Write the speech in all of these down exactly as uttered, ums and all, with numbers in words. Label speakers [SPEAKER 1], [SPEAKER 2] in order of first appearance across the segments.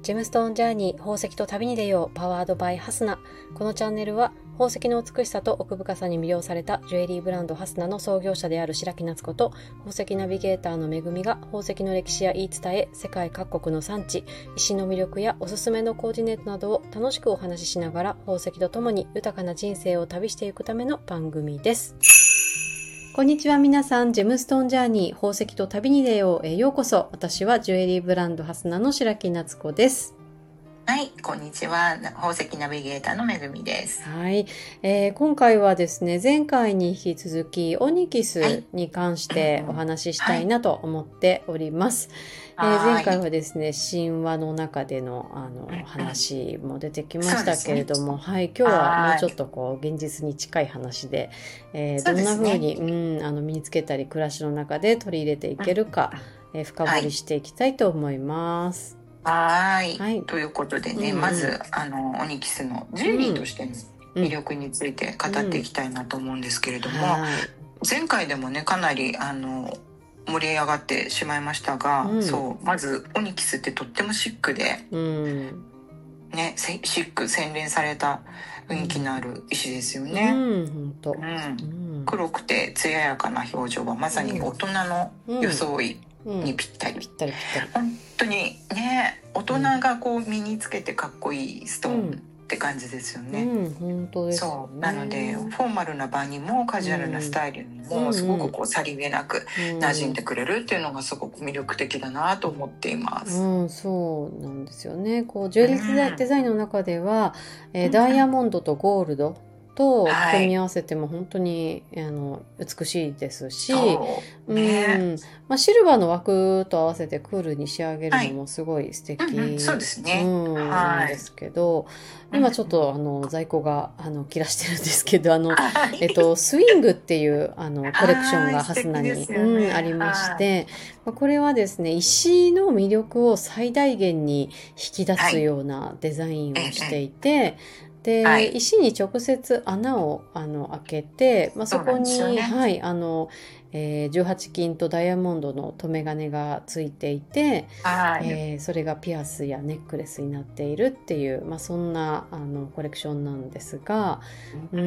[SPEAKER 1] ジェムストーンジャーニー、宝石と旅に出よう、パワードバイハスナ。このチャンネルは宝石の美しさと奥深さに魅了されたジュエリーブランドハスナの創業者である白木夏子と、宝石ナビゲーターのめぐみが宝石の歴史や言い伝え、世界各国の産地、石の魅力やおすすめのコーディネートなどを楽しくお話ししながら、宝石とともに豊かな人生を旅していくための番組です。こんにちは皆さん、ジェムストーンジャーニー、宝石と旅に出ようへようこそ。私はジュエリーブランドハスナの白木夏子です。
[SPEAKER 2] はい、こんにちは。宝石ナビゲーターのめぐみです。
[SPEAKER 1] はい、えー、今回はですね、前回に引き続きオニキスに関してお話ししたいなと思っております。はい、えー、前回はですね、神話の中でのあの話も出てきましたけれども、ね、はい、今日はもうちょっとこう現実に近い話で、えー、どんな風に、ね、うん、あの身につけたり暮らしの中で取り入れていけるか、えー、深掘りしていきたいと思います。
[SPEAKER 2] はい、はい、ということでね、うんうん、まずあのオニキスのジュエリーとしての魅力について語っていきたいなと思うんですけれども、うんうん、前回でもねかなりあの盛り上がってしまいましたが、うん、そうまずオニキスってとってもシックで、うん、ね、シック洗練された雰囲気のある石ですよね、うんうん、黒くて艶やかな表情はまさに大人の装いにぴったり、うん、ぴったりぴったり本当にね、大人がこう身につけてかっこいいストーンって感じですよね、
[SPEAKER 1] うんうん、本当ですね。
[SPEAKER 2] そうなのでフォーマルな場にもカジュアルなスタイルにもすごくこうさりげなく馴染んでくれるっていうのがすごく魅力的だなと思っています、
[SPEAKER 1] うん、そうなんですよね。こうジュエリーデザインの中では、うんえー、ダイヤモンドとゴールドと組み合わせても本当に、はい、あの美しいですし、うね、うんまあ、シルバーの枠と合わせてクールに仕上げるのもすごい素敵、はいうんうん、そうですね、うんはい、なんですけど、今ちょっとあの在庫があの切らしてるんですけど、あの、はい、えっと、スイングっていうあのコレクションがハスナに、ねうん、ありまして、はい、これはですね石の魅力を最大限に引き出すようなデザインをしていて、はいではい、石に直接穴をあの開けて、まあ、そこに、ねはいあのえー、じゅうはち金とダイヤモンドの留め金がついていて、はいえー、それがピアスやネックレスになっているっていう、まあ、そんなあのコレクションなんですが、うん、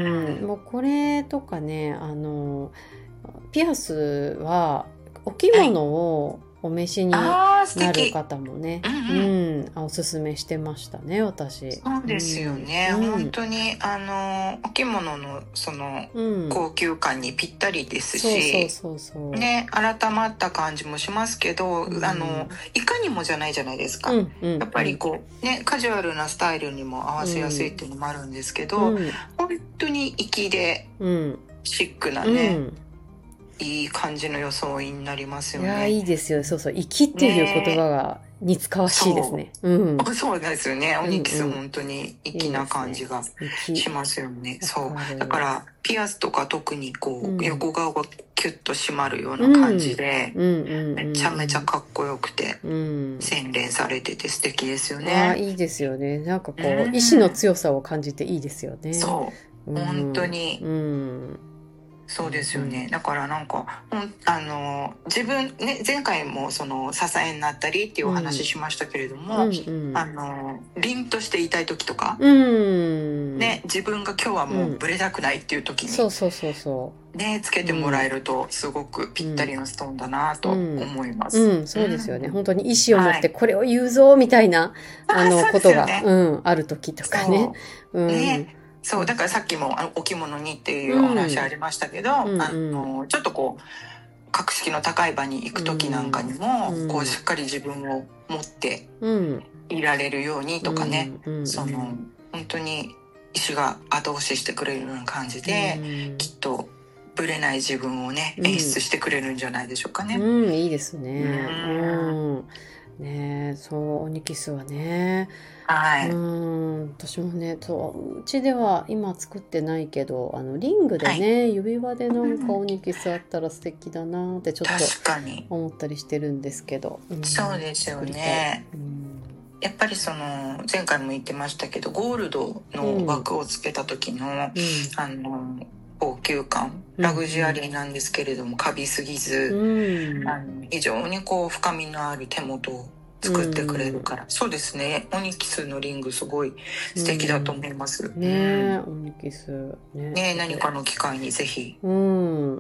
[SPEAKER 1] もうこれとかねあのピアスはお着物を、はいお召しになる方もね、うんうんうん、おすすめしてましたね私。
[SPEAKER 2] そうですよね、うん、本当にあのお着物のその高級感にぴったりですし、そうそうそうそうね改まった感じもしますけど、うん、あのいかにもじゃないじゃないですか、うんうん、やっぱりこうねカジュアルなスタイルにも合わせやすいっていうのもあるんですけど、うん、本当に粋でシックなね、うんいい感じの装いになりますよね。
[SPEAKER 1] いやいいですよ。そうそう粋っていう言葉が似つかわしいですね。
[SPEAKER 2] そう、うん、そうですよね。オニキス本当に粋な感じがしますよね。いいですね。そうだからピアスとか特にこう、うん、横顔がキュッと締まるような感じで、うん、めちゃめちゃかっこよくて、うん、洗練されてて素敵ですよね。
[SPEAKER 1] あいいですよね。なんかこう、うん、意志の強さを感じていいですよね。
[SPEAKER 2] そう、うん、本当に。うんそうですよね、うん、だからなんかあの自分ね前回もその支えになったりっていうお話ししましたけれども、うんうんうん、あの凛としていたい時とか、うんね、自分が今日はもうブレたくないっていう時に、うん、そうそうそうそうねつけてもらえるとすごくぴったりのストーンだなと思います、
[SPEAKER 1] うんうん、そうですよね、うん、本当に意志を持ってこれを言うぞみたいな、はい、あのことが、ねうん、ある時とかね。うんね
[SPEAKER 2] そうだからさっきもあのお着物にっていうお話ありましたけど、うん、あのちょっとこう格式の高い場に行く時なんかにも、うん、こうしっかり自分を持っていられるようにとかね、うん、その本当に意志が後押ししてくれるような感じで、うん、きっとぶれない自分をね、うん、演出してくれるんじゃないでしょうかね。
[SPEAKER 1] うん、いいですね。うんうんねそうオニキスはね、はい、うん私もねそううちでは今作ってないけどあのリングでね、はい、指輪でなんかオニキスあったら素敵だなってちょっと思ったりしてるんですけど、
[SPEAKER 2] うん、そうですよね、うん、やっぱりその前回も言ってましたけどゴールドの枠をつけた時の、うん、あの高級感ラグジュアリーなんですけれども、うん、カビすぎず、うん、あの非常にこう深みのある手元作ってくれるから、うん、そうですね。オニキスのリングすごい素敵だと思います。
[SPEAKER 1] うん、ね、うん、オニキスね。
[SPEAKER 2] ね、何かの機会にぜひ、うん、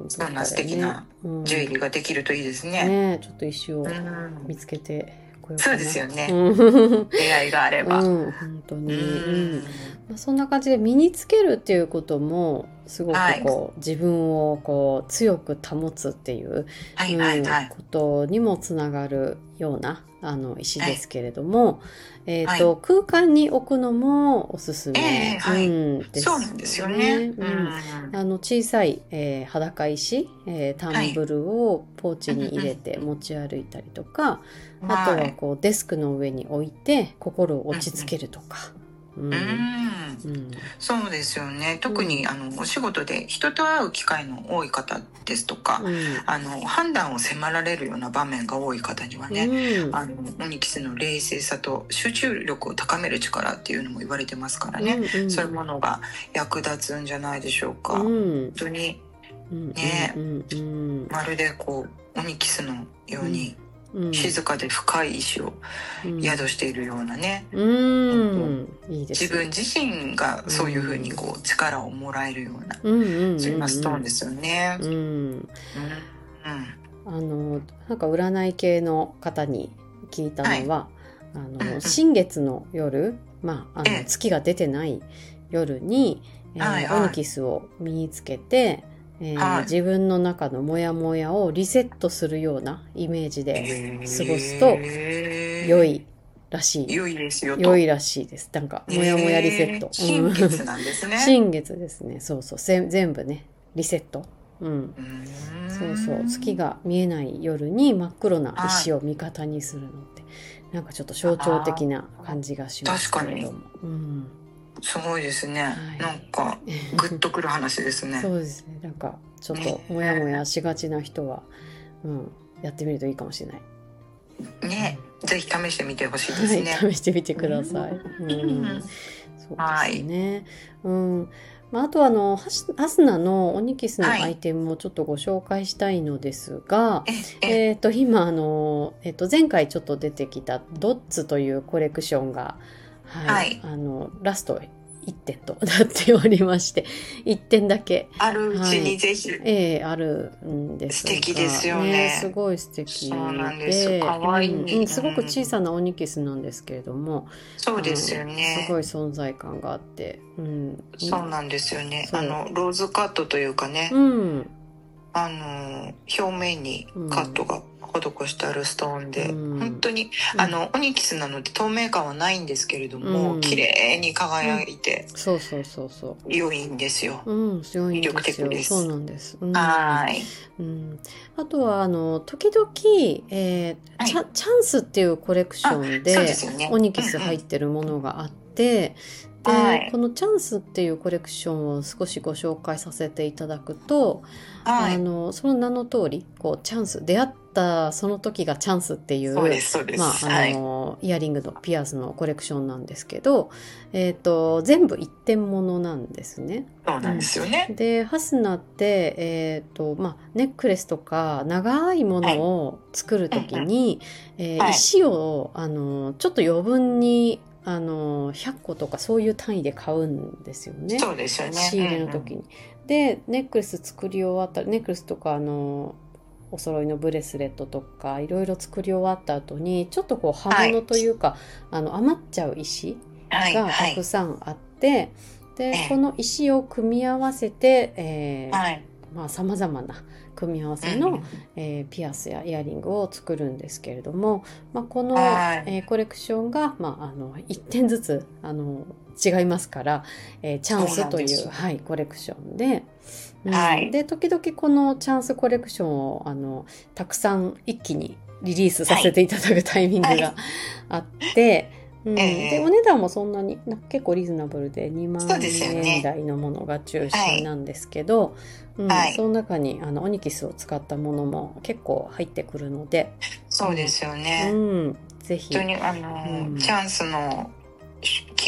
[SPEAKER 2] そんな素敵なジュエリーができるといいですね。
[SPEAKER 1] ね、ちょっと石を見つけてこようかな。
[SPEAKER 2] そうですよね。出会いがあれば、
[SPEAKER 1] うん、本当に。うんまあ、そんな感じで身につけるっていうこともすごくこう、はい、自分をこう強く保つっていう、はいはいはい、うん、ことにもつながるようなあの石ですけれども、はいえーとはい、空間に置くのもおすすめ、
[SPEAKER 2] えーはい
[SPEAKER 1] うん、です、ね。
[SPEAKER 2] そうなんですよね。
[SPEAKER 1] うん、あの小さい、えー、裸石、えー、タンブルをポーチに入れて持ち歩いたりとか、はい、あとはこうデスクの上に置いて心を落ち着けるとか。
[SPEAKER 2] うんうん、そうですよね。特に、うん、あのお仕事で人と会う機会の多い方ですとか、うん、あの判断を迫られるような場面が多い方にはね、うん、あのオニキスの冷静さと集中力を高める力っていうのも言われてますからね、うんうん、そういうものが役立つんじゃないでしょうか。うん、本当にね、うんうんうん、まるでこうオニキスのように、うんうん、静かで深い意志を宿しているようなね、
[SPEAKER 1] うん、いいです
[SPEAKER 2] 自分自身がそういうふうにこう力をもらえるような、うんうん、そんなストーンですよね。うんうん、
[SPEAKER 1] あのなんか占い系の方に聞いたのは、はい、あの新月の夜、まあ、あの月が出てない夜に、えーはいはい、オニキスを身につけてえーはい、自分の中のモヤモヤをリセットするようなイメージで過ごすと良いらしい。
[SPEAKER 2] 良いですよと。
[SPEAKER 1] 良いらしいです。なんかモヤモヤリセット。
[SPEAKER 2] 新月なんですね。
[SPEAKER 1] 新月ですね。そうそう全部ねリセット。うん。そうそう月が見えない夜に真っ黒な石を味方にするのって、はい、なんかちょっと象徴的な感じがしますけれども。うん。
[SPEAKER 2] すごいですね、はい、なんかグッとくる話ですね。
[SPEAKER 1] そうですね。なんかちょっとモヤモヤしがちな人は、うん、やってみるといいかもしれない
[SPEAKER 2] ね、うん、ぜひ試してみてほしいですね。
[SPEAKER 1] はい、試してみてください。うん、うん、そうですね。はい、うんまあ、あとはあのアスナのオニキスのアイテムもちょっとご紹介したいのですが、はい、えー、と今あの、えー、と前回ちょっと出てきたドッツというコレクションがはいはい、あのラストいってんとなっておりましていってんだけ
[SPEAKER 2] あるうちにぜひ、はい、
[SPEAKER 1] えー、あるんですが
[SPEAKER 2] 素敵ですよ ね,
[SPEAKER 1] ねすごい素敵で
[SPEAKER 2] そうなんですかわいい、
[SPEAKER 1] うん、すごく小さなオニキスなんですけれども
[SPEAKER 2] そうですよね
[SPEAKER 1] すごい存在感があって、うん、
[SPEAKER 2] そうなんですよねあのローズカットというかね、
[SPEAKER 1] うん、
[SPEAKER 2] あの表面にカットが施してあるストーンで、うん、本当にあのオニキスなので透明感はないんですけれども、うん、綺麗に輝いて、
[SPEAKER 1] うん、そうそうそうそう
[SPEAKER 2] 良いんですよ、
[SPEAKER 1] うん、良いんですよ
[SPEAKER 2] 魅力的です。
[SPEAKER 1] そうなんです、うん、
[SPEAKER 2] はい、
[SPEAKER 1] うん、あとはあの時々、えーはい、チャ、チャンスっていうコレクションで、ね、オニキス入ってるものがあって、うんうん、で、はい、このチャンスっていうコレクションを少しご紹介させていただくと、はい、あのその名の通りこうチャンス出会ったその時がチャンスっていう
[SPEAKER 2] そうですそうです、
[SPEAKER 1] まあ、あの、はい、イヤリングのピアスのコレクションなんですけど、えーと、全部一点物なんですね。
[SPEAKER 2] そうなんですよね、
[SPEAKER 1] うん、でハスナって、えーとまあ、ネックレスとか長いものを作る時に、はいえーはい、石をあのちょっと余分にあのひゃっことかそういう単位で買うんですよね。
[SPEAKER 2] そうですよね。
[SPEAKER 1] 仕入れの時に。うんうん、でネックレス作り終わったネックレスとかあのお揃いのブレスレットとかいろいろ作り終わった後にちょっとこう刃物というか、はい、あの余っちゃう石がたくさんあって、はいはい、でこの石を組み合わせて、えーはいまあ、様々な組み合わせの、うんえー、ピアスやイヤリングを作るんですけれども、まあ、この、えー、コレクションが、まあ、あのいってんずつあの違いますから、えー、チャンスという、はい、コレクションで、うんはい、で時々このチャンスコレクションをあのたくさん一気にリリースさせていただくタイミングがあって、はいうんえー、でお値段もそんなに結構リーズナブルでにまんえん台のものが中心なんですけど、うんはい、その中にあのオニキスを使ったものも結構入ってくるのでそう
[SPEAKER 2] ですよね、
[SPEAKER 1] うん、ぜひ
[SPEAKER 2] 本当にあの、うん、チャンスの気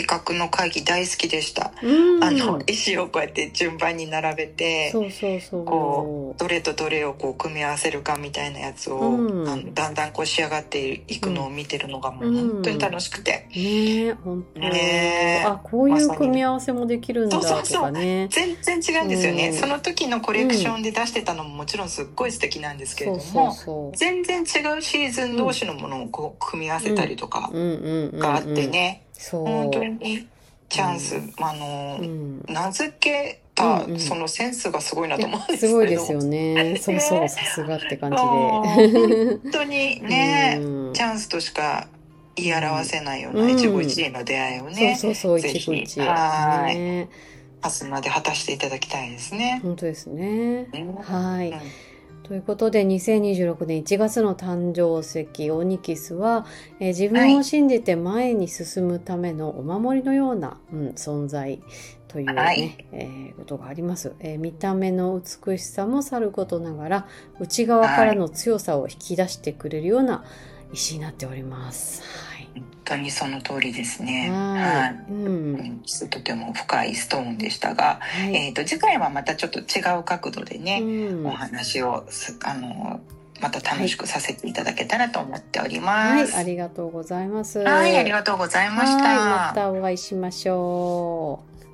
[SPEAKER 2] 企画の会議大好きでした。
[SPEAKER 1] うん、
[SPEAKER 2] あの石をこうやって順番に並べて、
[SPEAKER 1] そうそうそう、
[SPEAKER 2] こうどれとどれをこう組み合わせるかみたいなやつを、うん、あのだんだんこう仕上がっていくのを見てるのがもう本当に楽しくて、
[SPEAKER 1] うん、ねえ本当ね、あこういう組み合わせもできるんだとかね、そうそうそう、
[SPEAKER 2] 全然違うんですよね、うん、その時のコレクションで出してたのももちろんすっごい素敵なんですけれども、そうそうそう、全然違うシーズン同士のものをこう組み合わせたりとかがあってね、本当にチャンス、うん、あの、うん、名付けた、うんうん、そのセンスがすごいなと思うんですけど、
[SPEAKER 1] すごいですよね。そうそう、さすがって感じで。
[SPEAKER 2] 本当にね、うん、チャンスとしか言い表せないような一期一会の出会いをね、
[SPEAKER 1] うん、そうそうそう、一期一会。
[SPEAKER 2] はい。ね、明日まで果たしていただきたいですね。
[SPEAKER 1] 本当ですね。うん、はい。うん、ということでにせんにじゅうろくねんいちがつの誕生石オニキスは、えー、自分を信じて前に進むためのお守りのような、うん、存在というね、はい、えー、ことがあります、えー、見た目の美しさもさることながら内側からの強さを引き出してくれるような石になっております。はい、
[SPEAKER 2] 本当にその通りですね。はい、うん、とても深いストーンでしたが、はい、えーと、次回はまたちょっと違う角度でね、うん、お話をあのまた楽しくさせていただけたらと思っております。
[SPEAKER 1] はい、ありがとうございます。
[SPEAKER 2] はい、ありがとうございました。
[SPEAKER 1] はい、またお会いしましょう。